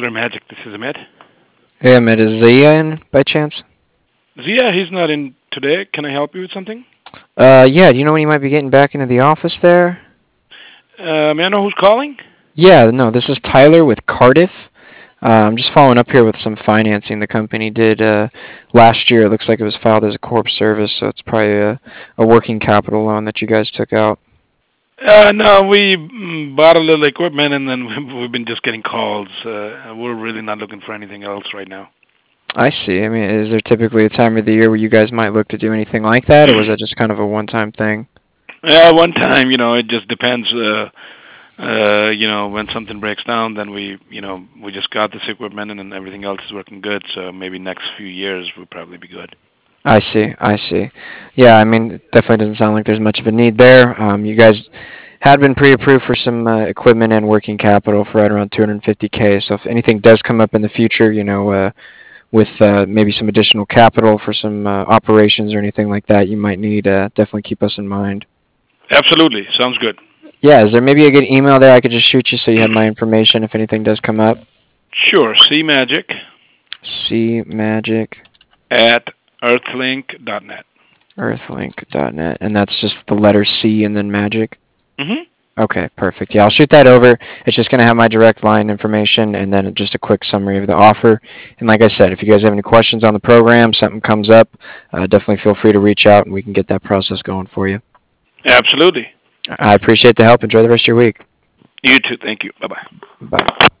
Tyler Magic. This is Ahmed. Hey, Ahmed, is Zia in by chance? Zia, he's not in today. Can I help you with something? Yeah, do you know when you might be getting back into the office there? May I know who's calling? Yeah, no, this is Tyler with Cardiff. I'm just following up here with some financing the company did last year. It looks like it was filed as a corp service, so it's probably a working capital loan that you guys took out. No, we bought a little equipment and then we've been just getting calls. We're really not looking for anything else right now. I see. I mean, is there typically a time of the year where you guys might look to do anything like that, or was that just kind of a one-time thing? One time, it just depends. When something breaks down, then we just got this equipment and then everything else is working good. So maybe next few years will probably be good. I see. I see. Yeah, I mean, it definitely doesn't sound like there's much of a need there. You guys had been pre-approved for some equipment and working capital for right around 250K. So if anything does come up in the future, with maybe some additional capital for some operations or anything like that, you might need, definitely keep us in mind. Absolutely, sounds good. Yeah, is there maybe a good email there I could just shoot you so you have my information if anything does come up? Sure. CMagic cmagic at earthlink.net. earthlink.net, and that's just the letter C and then magic. Mm-hmm. Okay, perfect. Yeah, I'll shoot that over. It's just going to have my direct line information and then just a quick summary of the offer. And like I said, if you guys have any questions on the program, something comes up, definitely feel free to reach out and we can get that process going for you. Absolutely. I appreciate the help. Enjoy the rest of your week. You too. Thank you. Bye-bye. Bye.